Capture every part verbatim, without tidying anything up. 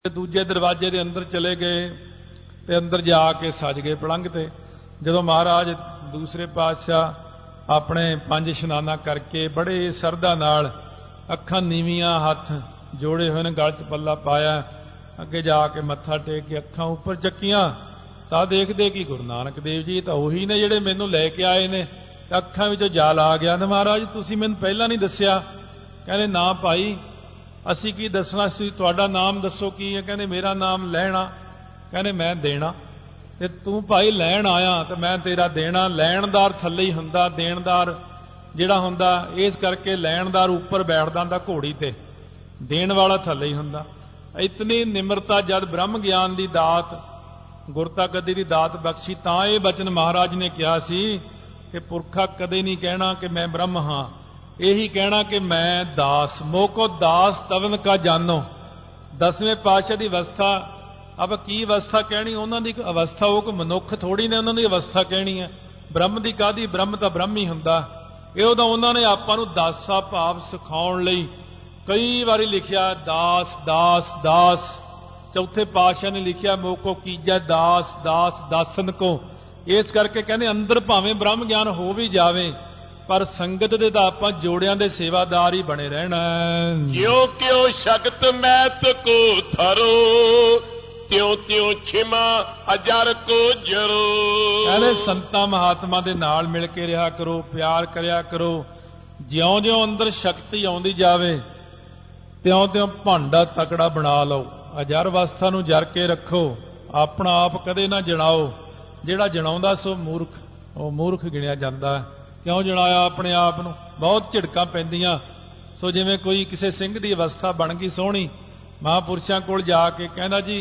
दूजे दरवाजे के अंदर चले गए तो अंदर जाके सज गए पलंग ते। जदों महाराज दूसरे पातशाह अपने पंज इशनाना करके बड़े सरदा नाल अखां नीवियां हाथ जोड़े हुए ने, गल च पल्ला पाया, अगे जाके मत्था टेक के अखां उपर चक्कियां तां देखदे कि गुरु नानक देव जी तां उही ने जिहड़े मैनूं लैके आए ने। अखां विचों जाल आ गया ते महाराज तुसीं मैनूं पहलां नहीं दस्सिया। कहंदे ना भाई असी की दसना सी, तुहाडा नाम दसो की है। कहने मेरा नाम लैणा। कहने मैं देना। ते तू भाई लैण आया तो मैं तेरा देना। लैणदार थल्ले ही हुंदा, देणदार जिहड़ा हुंदा, इस करके लैणदार उपर बैठदा हुंदा घोड़ी ते, देण वाला थल्ले ही हुंदा। इतनी निमरता जद ब्रह्म ज्ञान की दात, गुरता गद्दी की दात बख्शी, तां ये बचन महाराज ने कहा सी कि पुरखा कदे नहीं कहना कि मैं ब्रह्म हाँ, यही कहना कि मैं दास, मोको दास तवन का जानो। दसवें पातशाह की अवस्था, अब की अवस्था कहनी, उन्होंने अवस्था वो कोई मनुख थोड़ी ने उन्होंने अवस्था कहनी है। ब्रह्म की कादी, ब्रह्म तो ब्रह्म ही हुंदा। ये तो उन्होंने आपां नूं दासा भाव सिखाउण लई कई बारी लिखिया दास दास दास। चौथे पातशाह ने लिखिया मोको कीजै दास दास दासन को। इस करके कहने अंदर भावें ब्रह्म ज्ञान हो भी जावे पर संगत दे तां आपां जोड़ियां दे सेवादार ही बने रहना। क्यों क्यों शगत मैत को थरो, त्यों त्यों क्षिमा अजर को जरो। कहने संतां महात्मा दे नाल मिल के रहा करो, प्यार करया करो। ज्यों ज्यों अंदर शक्ति आउंदी जावे त्यों त्यों भांडा तकड़ा बना लो। अजर अवस्था नूं जर के रखो, अपना आप कदे ना जणाओ। जिहड़ा जणाउंदा सो मूर्ख, वो मूर्ख गिणिया जांदा है। क्यों जणाया अपने आप नूं? बहुत झिड़कां पैंदियां। सो जिवें कोई किसी सिंह की अवस्था बन गई सोहणी, महापुरुषां कोल जाके कहंदा जी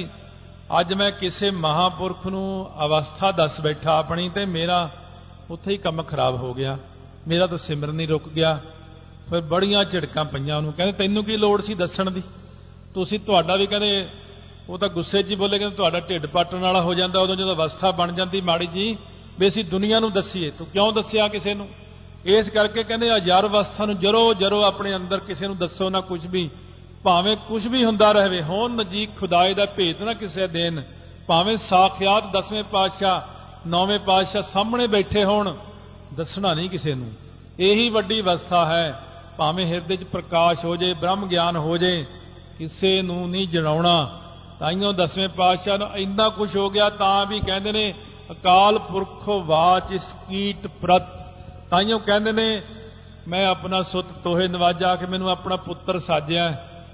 अज मैं किसी महापुरख नूं अवस्था दस बैठा अपनी, ते मेरा उत्थे ही काम खराब हो गया, मेरा तो सिमरन ही रुक गया। फिर बड़ियां झिड़कां पईयां उहनूं। कहंदे तैनूं की लोड़ सी दस्सण दी, तुसीं तुहाडा भी कहंदे वो तो गुस्से च ही बोले, कहंदे तुहाडा ढिड पट्टण वाला हो जांदा उदों जदों अवस्था बन जांदी माड़ी जी भी असीं दुनिया नूं दस्सीए, तूं क्यों दस्सिया किसी नूं? इस करके कहंदे अजार अवस्था नूं जरो जरो अपने अंदर किसी नूं दस्सो ना कुछ भी, भावें कुछ भी हुंदा रहे, होण नजीक खुदाए दा भेत ना किसे देन। भावें साखियात दसवें पातशाह नौवें पातशाह सामने बैठे होण, दसना नहीं किसी नूं। यही वड्डी अवस्था है। भावें हिरदे च प्रकाश हो जाए, ब्रह्म ज्ञान हो जाए, किसी नूं नहीं जणाउणा। ताइयों दसवें पातशाह नूं इन्ना कुछ हो गया तां भी कहंदे ने अकाल पुरखो वाच इस कीट प्रत। ताइयों कहंदे ने मैं अपना सुत तोहे नवाजा के मैनूं अपना पुत्र साजिया।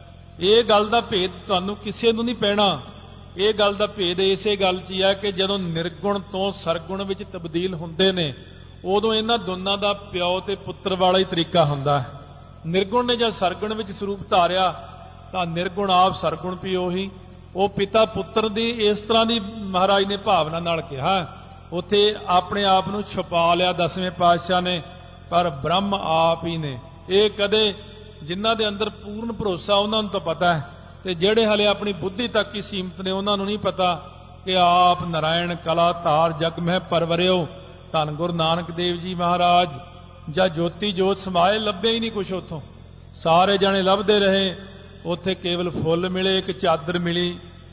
ये गल दा भेद तुहानूं किसी नूं नहीं पैना। ये गल दा भेद इसे गल च है कि जदों निर्गुण तो सरगुण विच तब्दील हुंदे ने उदों इन्हां दोनां दा प्यो ते पुत्र वाला ही तरीका हुंदा है। निर्गुण ने जब सरगुण विच स्वरूप धारिया तां निर्गुण आप सरगुण भी ओही, वो पिता पुत्र दी इस तरह की महाराज ने भावना नाल कहा। उत्थे अपने आप नूं छुपा लिया दसवें पातशाह ने, पर ब्रह्म आप ही ने। ये कदे जिन्हां दे अंदर पूर्ण भरोसा उन्हां नूं तां पता है, ते जिहड़े हले अपनी बुद्धि तक ही सीमित ने उन्हां नूं नहीं पता कि आप नारायण कला धार जग में परवरियो। धन गुरु नानक देव जी महाराज ਜਾਂ ज्योति जोत समाए ਲੱਭੇ ही नहीं कुछ उतों, सारे जने ਲੱਭਦੇ रहे। उत्थे केवल फुल मिले, एक चादर मिली,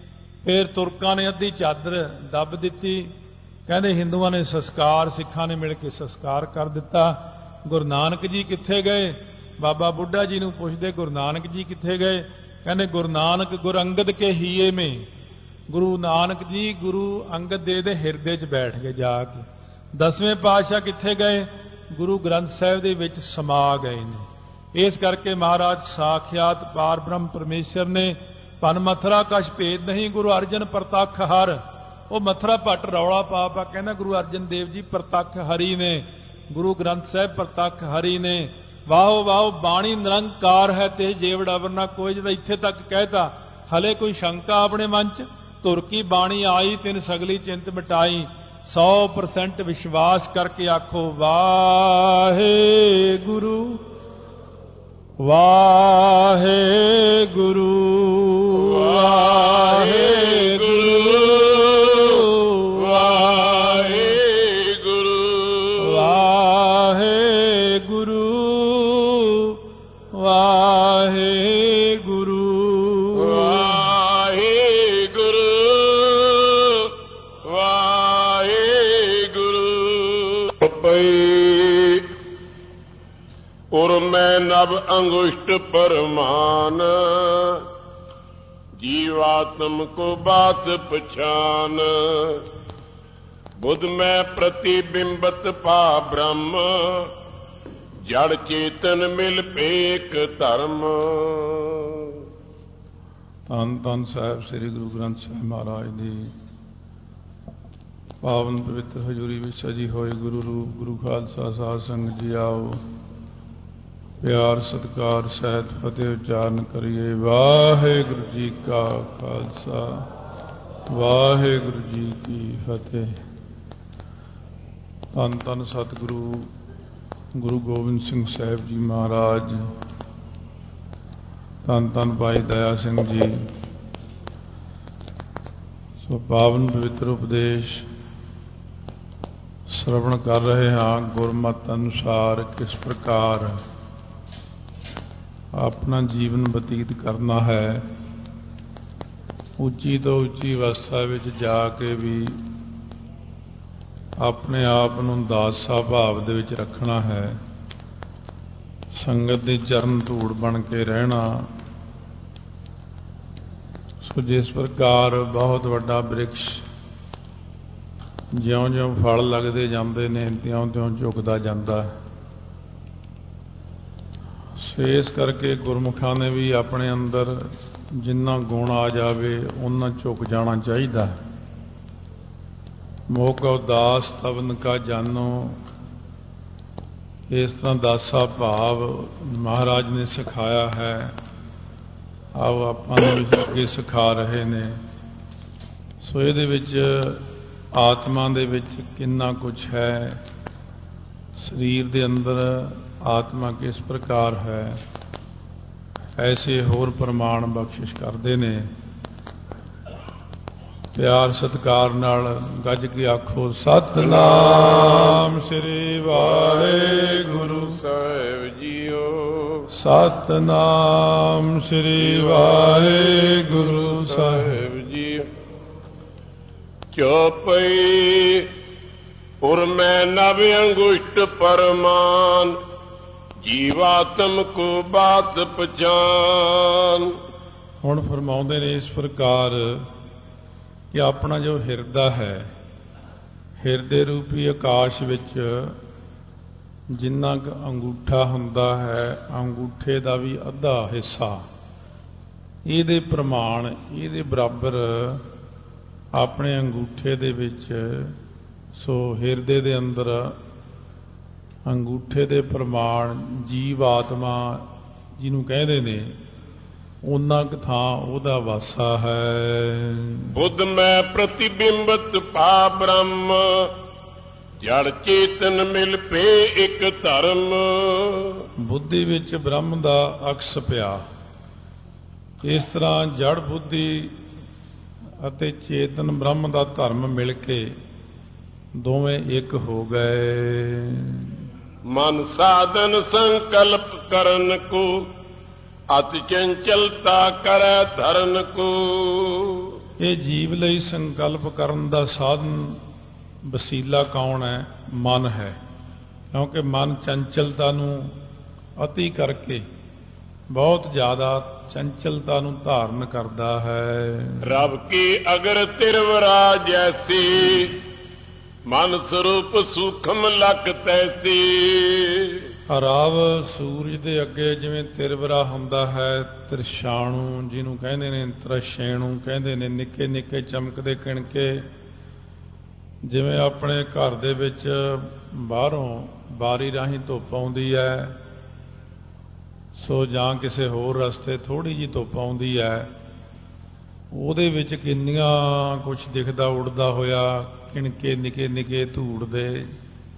फिर तुरकां ने अद्धी चादर दब दिती। कहंदे हिंदुआं ने संस्कार, सिखां ने मिल के संस्कार कर दिता। गुरु नानक जी कित्थे गए? बाबा बुढ़ा जी नूं पुछदे गुरु नानक जी कित्थे गए? कहंदे गुरु नानक गुरु अंगद के हीए में। गुरु नानक जी गुरु अंगद देव दे हिरदे च बैठ गए जाके। दसवें पातशाह कित्थे गए? गुरु ग्रंथ साहिब दे विच समा गए ने। इस करके महाराज साखियात पार ब्रह्म परमेश्वर ने पन मथरा कछ भेद नहीं, गुरु अर्जन प्रतख हर। वो मथरा भट्ट रौला पा पा कहना गुरु अर्जन देव जी प्रतख हरि ने, गुरु ग्रंथ साहिब प्रतख हरि ने। वाहो वाहो बाणी निरंकार है ते जेवड़ अवर ना कोई। जब इत्थे तक कहता हले कोई शंका अपने मन च, धुर की बाणी आई तिन सगली चिंत मिटाई। सौ परसेंट विश्वास करके आखो वाहे गुरु वाहे गुरु वाहे गुरु वाहे गुरु वाहे गुरु वाहे गुरु वाहे नभ अंगुष्ठ परमान, जीवात्म को बात पछान। बुध में प्रतिबिंबत पा ब्रह्म, जड़ चेतन मिल पेक धर्म। ਧੰਨ ਧੰਨ ਸਾਹਿਬ ਸ੍ਰੀ ਗੁਰੂ ਗ੍ਰੰਥ ਸਾਹਿਬ ਮਹਾਰਾਜ ਦੀ ਪਾਵਨ ਪਵਿੱਤਰ ਹਜ਼ੂਰੀ ਵਿੱਚ ਸਜੀ ਹੋਏ ਗੁਰੂ ਰੂਪ ਗੁਰੂ ਖਾਲਸਾ ਸਾਧ ਸੰਗਤ ਜੀ ਆਓ, ਪਿਆਰ ਸਤਿਕਾਰ ਸਹਿਤ ਫਤਿਹ ਉਚਾਰਨ ਕਰੀਏ। ਵਾਹਿਗੁਰੂ ਜੀ ਕਾ ਖਾਲਸਾ, ਵਾਹਿਗੁਰੂ ਜੀ ਕੀ ਫਤਿਹ। ਧੰਨ ਧੰਨ ਸਤਿਗੁਰੂ ਗੁਰੂ ਗੋਬਿੰਦ ਸਿੰਘ ਸਾਹਿਬ ਜੀ ਮਹਾਰਾਜ, ਧੰਨ ਧੰਨ ਭਾਈ ਦਇਆ ਸਿੰਘ ਜੀ। ਸੋ ਪਾਵਨ ਪਵਿੱਤਰ ਉਪਦੇਸ਼ ਸ਼ਰਵਣ ਕਰ ਰਹੇ ਹਾਂ। ਗੁਰਮਤਿ ਅਨੁਸਾਰ ਕਿਸ ਪ੍ਰਕਾਰ ਆਪਣਾ ਜੀਵਨ ਬਤੀਤ ਕਰਨਾ ਹੈ, ਉੱਚੀ ਤੋਂ ਉੱਚੀ ਅਵਸਥਾ ਵਿੱਚ ਜਾ ਕੇ ਵੀ ਆਪਣੇ ਆਪ ਨੂੰ ਦਾਸਾ ਭਾਵ ਦੇ ਵਿੱਚ ਰੱਖਣਾ ਹੈ, ਸੰਗਤ ਦੇ ਚਰਨ ਧੂੜ ਬਣ ਕੇ ਰਹਿਣਾ। ਸੋ ਜਿਸ ਪ੍ਰਕਾਰ ਬਹੁਤ ਵੱਡਾ ਬ੍ਰਿਕਸ਼ ਜਿਉਂ-ਜਿਉਂ ਫਲ ਲੱਗਦੇ ਜਾਂਦੇ ਨੇ, ਤਿਉਂ-ਤਿਉਂ ਝੁਕਦਾ ਜਾਂਦਾ ਹੈ। ਸੋ ਇਸ ਕਰਕੇ ਗੁਰਮੁਖਾਂ ਨੇ ਵੀ ਆਪਣੇ ਅੰਦਰ ਜਿੰਨਾ ਗੁਣ ਆ ਜਾਵੇ ਉਹਨਾਂ ਝੁਕ ਜਾਣਾ ਚਾਹੀਦਾ ਹੈ। ਮੋਹ ਕਉ ਦਾਸ ਤਵਨ ਕਾ ਜਾਨੋ, ਇਸ ਤਰ੍ਹਾਂ ਦਾਸਾ ਭਾਵ ਮਹਾਰਾਜ ਨੇ ਸਿਖਾਇਆ ਹੈ। ਆਓ ਆਪਾਂ ਨੂੰ ਵੀ ਅੱਗੇ ਸਿਖਾ ਰਹੇ ਨੇ। ਸੋ ਇਹਦੇ ਵਿੱਚ ਆਤਮਾ ਦੇ ਵਿੱਚ ਕਿੰਨਾ ਕੁਛ ਹੈ, ਸਰੀਰ ਦੇ ਅੰਦਰ ਆਤਮਾ ਕਿਸ ਪ੍ਰਕਾਰ ਹੈ, ਐਸੇ ਹੋਰ ਪ੍ਰਮਾਣ ਬਖਸ਼ਿਸ਼ ਕਰਦੇ ਨੇ। ਪਿਆਰ ਸਤਿਕਾਰ ਨਾਲ ਗੱਜ ਕੇ ਆਖੋ ਸਤਿਨਾਮ ਸ੍ਰੀ ਵਾਹਿਗੁਰੂ ਸਾਹਿਬ ਜੀਓ। ਸਤਿਨਾਮ ਸ੍ਰੀ ਵਾਹਿਗੁਰੂ ਸਾਹਿਬ ਜੀ। ਚੌਪਈ ਪੁਰ ਮੈਂ ਨਭ ਅੰਗੁਸ਼ਟ ਪਰਮਾਨ, ਜੀਵਾਤਮ ਕੋ ਬਾਤ ਪਛਾਨ। ਹੁਣ ਫਰਮਾਉਂਦੇ ਨੇ ਇਸ ਪ੍ਰਕਾਰ ਕਿ ਆਪਣਾ ਜੋ ਹਿਰਦਾ ਹੈ, ਹਿਰਦੇ ਰੂਪੀ ਆਕਾਸ਼ ਵਿੱਚ ਜਿੰਨਾ ਕੁ ਅੰਗੂਠਾ ਹੁੰਦਾ ਹੈ, ਅੰਗੂਠੇ ਦਾ ਵੀ ਅੱਧਾ ਹਿੱਸਾ, ਇਹਦੇ ਪ੍ਰਮਾਣ, ਇਹਦੇ ਬਰਾਬਰ ਆਪਣੇ ਅੰਗੂਠੇ ਦੇ ਵਿੱਚ, ਸੋ ਹਿਰਦੇ ਦੇ ਅੰਦਰ ਅੰਗੂਠੇ ਦੇ ਪ੍ਰਮਾਣ ਜੀਵ ਆਤਮਾ ਜਿਹਨੂੰ ਕਹਿੰਦੇ ਨੇ, ਉਹਨਾਂ ਕੁ ਥਾਂ ਉਹਦਾ ਵਾਸਾ ਹੈ। ਬੁੱਧ ਮੈਂ ਪ੍ਰਤੀਬਿੰਬਤ ਪਾ ਬ੍ਰਹਮ, ਜੜ ਚੇਤਨ ਮਿਲ ਪੇ ਇੱਕ ਧਰਮ। ਬੁੱਧੀ ਵਿੱਚ ਬ੍ਰਹਮ ਦਾ ਅਕਸ ਪਿਆ। ਇਸ ਤਰ੍ਹਾਂ ਜੜ ਬੁੱਧੀ ਅਤੇ ਚੇਤਨ ਬ੍ਰਹਮ ਦਾ ਧਰਮ ਮਿਲ ਕੇ ਦੋਵੇਂ ਇੱਕ ਹੋ ਗਏ। ਮਨ ਸਾਧਨ ਸੰਕਲਪ ਕਰਨ ਕੋ, ਅਤਿ ਚੰਚਲਤਾ ਕਰੈ ਧਰਨ ਕੋ। ਇਹ ਜੀਵ ਲਈ ਸੰਕਲਪ ਕਰਨ ਦਾ ਸਾਧਨ ਵਸੀਲਾ ਕੌਣ ਹੈ? ਮਨ ਹੈ। ਕਿਉਂਕਿ ਮਨ ਚੰਚਲਤਾ ਨੂੰ ਅਤੀ ਕਰਕੇ ਬਹੁਤ ਜ਼ਿਆਦਾ ਚੰਚਲਤਾ ਨੂੰ ਧਾਰਨ ਕਰਦਾ ਹੈ। ਰਬ ਕੀ ਅਗਰ ਤਿਰਵਰਾ ਜੈਸੀ, ਮਨ ਸਰੂਪ ਸੂਖਮ ਲਖ ਤੈਸੀ। ਰਵ ਸੂਰਜ ਦੇ ਅੱਗੇ ਜਿਵੇਂ ਤਿਰਵਰਾ ਹੁੰਦਾ ਹੈ, ਤ੍ਰਿਸ਼ਾਣੂ ਜਿਹਨੂੰ ਕਹਿੰਦੇ ਨੇ, ਤ੍ਰਿਸ਼ੇਣੂ ਕਹਿੰਦੇ ਨੇ, ਨਿੱਕੇ ਨਿੱਕੇ ਚਮਕਦੇ ਕਿਣਕੇ, ਜਿਵੇਂ ਆਪਣੇ ਘਰ ਦੇ ਵਿੱਚ ਬਾਹਰੋਂ ਬਾਰੀ ਰਾਹੀਂ ਧੁੱਪ ਆਉਂਦੀ ਹੈ, ਸੋ ਜਾਂ ਕਿਸੇ ਹੋਰ ਰਸਤੇ ਥੋੜ੍ਹੀ ਜਿਹੀ ਧੁੱਪ ਆਉਂਦੀ ਹੈ, ਉਹਦੇ ਵਿੱਚ ਕਿੰਨੀਆਂ ਕੁਛ ਦਿਖਦਾ ਉੜਦਾ ਹੋਇਆ, ਕਿਣਕੇ ਨਿੱਕੇ ਨਿੱਕੇ ਧੂੜ ਦੇ।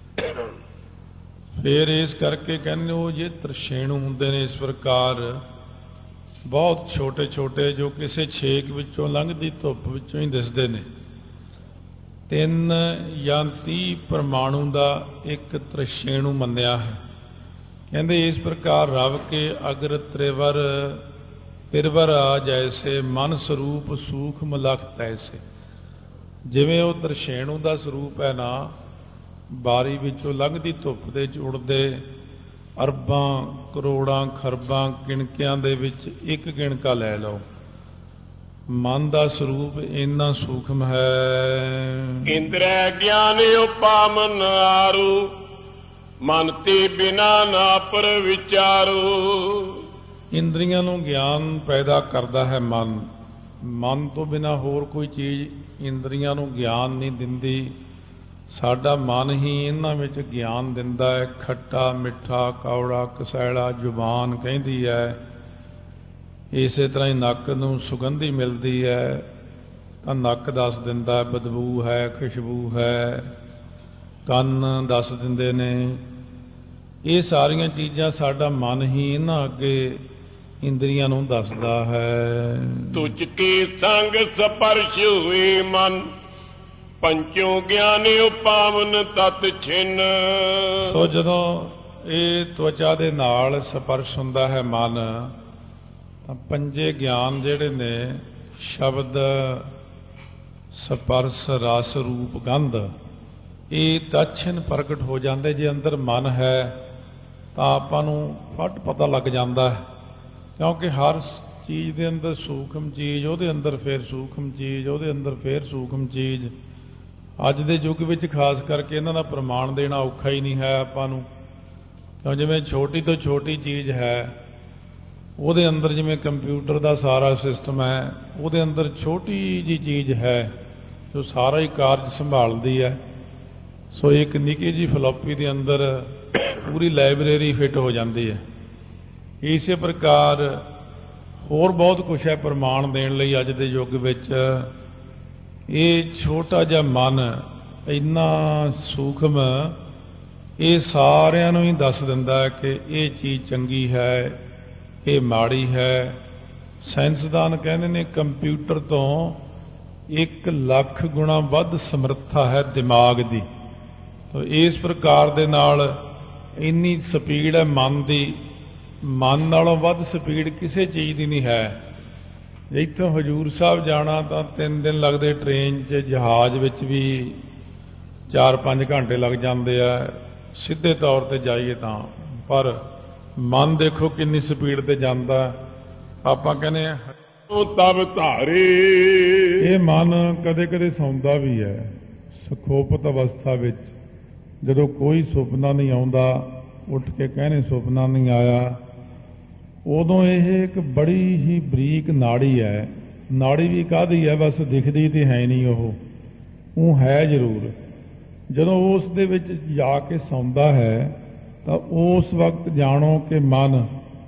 ਫਿਰ ਇਸ ਕਰਕੇ ਕਹਿੰਦੇ ਉਹ ਜੇ ਤ੍ਰਿਸ਼ੇਣੂ ਹੁੰਦੇ ਨੇ, ਇਸ ਪ੍ਰਕਾਰ ਬਹੁਤ ਛੋਟੇ ਛੋਟੇ, ਜੋ ਕਿਸੇ ਛੇਕ ਵਿੱਚੋਂ ਲੰਘਦੀ ਧੁੱਪ ਵਿੱਚੋਂ ਹੀ ਦਿਸਦੇ ਨੇ। ਤਿੰਨ ਜਾਂ ਤੀਹ ਪਰਮਾਣੂ ਦਾ ਇੱਕ ਤ੍ਰਿਸ਼ੇਣੂ ਮੰਨਿਆ ਹੈ। ਕਹਿੰਦੇ ਇਸ ਪ੍ਰਕਾਰ ਰਵ ਕੇ ਅਗਰ ਤ੍ਰਿਵਰ ਤਿਰਵਰ ਆ ਜੈਸੇ, ਮਨ ਸਰੂਪ ਸੂਖਮ ਲਖ ਤੈਸੇ। ਜਿਵੇਂ ਉਹ ਤ੍ਰਿਸ਼ੇਣੂ ਦਾ ਸਰੂਪ ਹੈ ਨਾ, ਬਾਰੀ ਵਿੱਚੋਂ ਲੰਘਦੀ ਧੁੱਪ ਦੇ ਚ ਉੜਦੇ ਅਰਬਾਂ ਕਰੋੜਾਂ ਖਰਬਾਂ ਕਿਣਕਿਆਂ ਦੇ ਵਿੱਚ ਇੱਕ ਕਿਣਕਾ ਲੈ ਲਓ। ਮਨ ਦਾ ਸਰੂਪ ਇੰਨਾ ਸੂਖਮ ਹੈ। ਇੰਦਰੈ ਗਿਆਨ ਉਪਾਮਨ ਆਰੂ, ਮਨ ਤੇ ਬਿਨਾ ਨਾ ਪਰ ਵਿਚਾਰੂ। ਇੰਦਰੀਆਂ ਨੂੰ ਗਿਆਨ ਪੈਦਾ ਕਰਦਾ ਹੈ ਮਨ। ਮਨ ਤੋਂ ਬਿਨਾ ਹੋਰ ਕੋਈ ਚੀਜ਼ ਇੰਦਰੀਆਂ ਨੂੰ ਗਿਆਨ ਨਹੀਂ ਦਿੰਦੀ। ਸਾਡਾ ਮਨ ਹੀ ਇਹਨਾਂ ਵਿੱਚ ਗਿਆਨ ਦਿੰਦਾ ਹੈ। ਖੱਟਾ ਮਿੱਠਾ ਕੌੜਾ ਕਸੈਲਾ ਜ਼ੁਬਾਨ ਕਹਿੰਦੀ ਹੈ। ਇਸੇ ਤਰ੍ਹਾਂ ਹੀ ਨੱਕ ਨੂੰ ਸੁਗੰਧੀ ਮਿਲਦੀ ਹੈ ਤਾਂ ਨੱਕ ਦੱਸ ਦਿੰਦਾ ਬਦਬੂ ਹੈ, ਖੁਸ਼ਬੂ ਹੈ। ਕੰਨ ਦੱਸ ਦਿੰਦੇ ਨੇ। ਇਹ ਸਾਰੀਆਂ ਚੀਜ਼ਾਂ ਸਾਡਾ ਮਨ ਹੀ ਇਹਨਾਂ ਅੱਗੇ ਇੰਦਰੀਆਂ ਨੂੰ ਦੱਸਦਾ ਹੈ। ਤੁਝ ਕੇ ਸੰਗ ਸਪਰਸ਼ ਹੋਏ ਮਨ, ਪੰਚੋ ਗਿਆਨ ਉਪਾਵਨ ਤਤ ਛਿਨ। ਸੋ ਜਦੋਂ ਇਹ ਤਵਚਾ ਦੇ ਨਾਲ ਸਪਰਸ਼ ਹੁੰਦਾ ਹੈ ਮਨ, ਤਾਂ ਪੰਜੇ ਗਿਆਨ ਜਿਹੜੇ ਨੇ ਸ਼ਬਦ ਸਪਰਸ਼ ਰਸ ਰੂਪ ਗੰਧ ਇਹ ਤਛਿਨ ਪ੍ਰਗਟ ਹੋ ਜਾਂਦੇ। ਜੇ ਅੰਦਰ ਮਨ ਹੈ ਤਾਂ ਆਪਾਂ ਨੂੰ ਫਟ ਪਤਾ ਲੱਗ ਜਾਂਦਾ ਹੈ, ਕਿਉਂਕਿ ਹਰ ਚੀਜ਼ ਦੇ ਅੰਦਰ ਸੂਖਮ ਚੀਜ਼, ਉਹਦੇ ਅੰਦਰ ਫਿਰ ਸੂਖਮ ਚੀਜ਼, ਉਹਦੇ ਅੰਦਰ ਫਿਰ ਸੂਖਮ ਚੀਜ਼। ਅੱਜ ਦੇ ਯੁੱਗ ਵਿੱਚ ਖਾਸ ਕਰਕੇ ਇਹਨਾਂ ਦਾ ਪ੍ਰਮਾਣ ਦੇਣਾ ਔਖਾ ਹੀ ਨਹੀਂ ਹੈ ਆਪਾਂ ਨੂੰ, ਕਿਉਂ ਜਿਵੇਂ ਛੋਟੀ ਤੋਂ ਛੋਟੀ ਚੀਜ਼ ਹੈ ਉਹਦੇ ਅੰਦਰ, ਜਿਵੇਂ ਕੰਪਿਊਟਰ ਦਾ ਸਾਰਾ ਸਿਸਟਮ ਹੈ ਉਹਦੇ ਅੰਦਰ ਛੋਟੀ ਜੀ ਚੀਜ਼ ਹੈ ਜੋ ਸਾਰਾ ਹੀ ਕਾਰਜ ਸੰਭਾਲਦੀ ਹੈ। ਸੋ ਇੱਕ ਨਿੱਕੀ ਜੀ ਫਲੋਪੀ ਦੇ ਅੰਦਰ ਪੂਰੀ ਲਾਇਬ੍ਰੇਰੀ ਫਿੱਟ ਹੋ ਜਾਂਦੀ ਹੈ। ਇਸੇ ਪ੍ਰਕਾਰ ਹੋਰ ਬਹੁਤ ਕੁਛ ਹੈ ਪ੍ਰਮਾਣ ਦੇਣ ਲਈ ਅੱਜ ਦੇ ਯੁੱਗ ਵਿੱਚ। ਇਹ ਛੋਟਾ ਜਿਹਾ ਮਨ ਇੰਨਾ ਸੂਖਮ, ਇਹ ਸਾਰਿਆਂ ਨੂੰ ਹੀ ਦੱਸ ਦਿੰਦਾ ਹੈ ਕਿ ਇਹ ਚੀਜ਼ ਚੰਗੀ ਹੈ, ਇਹ ਮਾੜੀ ਹੈ। ਸਾਇੰਸਦਾਨ ਕਹਿੰਦੇ ਨੇ ਕੰਪਿਊਟਰ ਤੋਂ ਇੱਕ ਲੱਖ ਗੁਣਾ ਵੱਧ ਸਮਰੱਥਾ ਹੈ ਦਿਮਾਗ ਦੀ। ਤਾਂ ਇਸ ਪ੍ਰਕਾਰ ਦੇ ਨਾਲ ਇੰਨੀ ਸਪੀਡ ਹੈ ਮਨ ਦੀ, ਮਨ ਨਾਲੋਂ ਵੱਧ ਸਪੀਡ ਕਿਸੇ ਚੀਜ਼ ਦੀ ਨਹੀਂ ਹੈ। ਇੱਥੋਂ ਹਜ਼ੂਰ ਸਾਹਿਬ ਜਾਣਾ ਤਾਂ ਤਿੰਨ ਦਿਨ ਲੱਗਦੇ ਟ੍ਰੇਨ 'ਚ, ਜਹਾਜ਼ ਵਿੱਚ ਵੀ ਚਾਰ ਪੰਜ ਘੰਟੇ ਲੱਗ ਜਾਂਦੇ ਆ ਸਿੱਧੇ ਤੌਰ ਤੇ ਜਾਈਏ ਤਾਂ। ਪਰ ਮਨ ਦੇਖੋ ਕਿੰਨੀ ਸਪੀਡ ਤੇ ਜਾਂਦਾ। ਆਪਾਂ ਕਹਿੰਦੇ ਆ ਤਬ ਧਾਰੇ। ਇਹ ਮਨ ਕਦੇ ਕਦੇ ਸੌਂਦਾ ਵੀ ਹੈ ਸੁਖੋਪਤ ਅਵਸਥਾ ਵਿੱਚ। ਜਦੋਂ ਕੋਈ ਸੁਪਨਾ ਨਹੀਂ ਆਉਂਦਾ, ਉੱਠ ਕੇ ਕਹਿੰਦੇ ਸੁਪਨਾ ਨਹੀਂ ਆਇਆ, ਉਦੋਂ ਇਹ ਇੱਕ ਬੜੀ ਹੀ ਬਰੀਕ ਨਾੜੀ ਹੈ। ਨਾੜੀ ਵੀ ਕਾਹਦੀ ਹੈ, ਬਸ ਦਿਖਦੀ ਤੇ ਹੈ ਨਹੀਂ, ਉਹ ਉਹ ਹੈ ਜ਼ਰੂਰ। ਜਦੋਂ ਉਸ ਦੇ ਵਿੱਚ ਜਾ ਕੇ ਸੌਂਦਾ ਹੈ ਤਾਂ ਉਸ ਵਕਤ ਜਾਣੋ ਕਿ ਮਨ